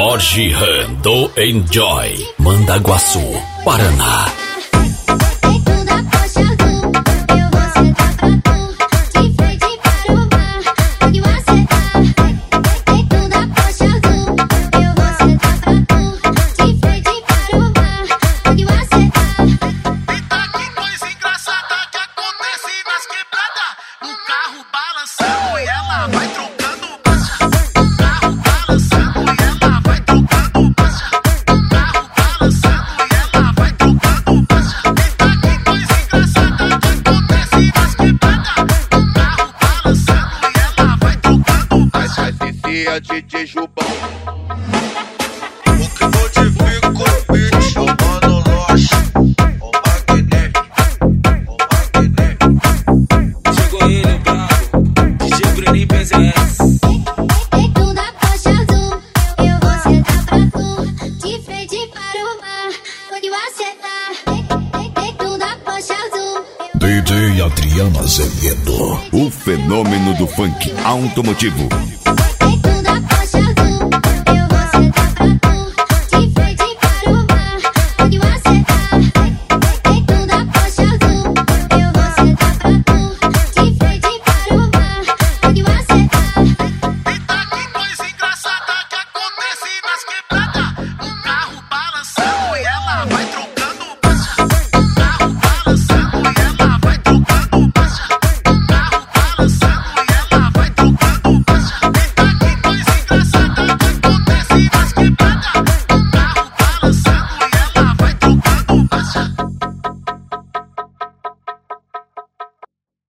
Jorge Han do Enjoy, Mandaguaçu, Paraná. DJ Jubão. O que modifica o beat, o Mano Loche, o Magneto, o Magneto. Chegou ele, bravo, DJ Bruninho PZS. Dentro da faixa azul, eu vou sentar pra tu, de frente para o mar, onde acertar. Dentro da faixa azul. DJ Adriano Azevedo, o fenômeno do funk automotivo.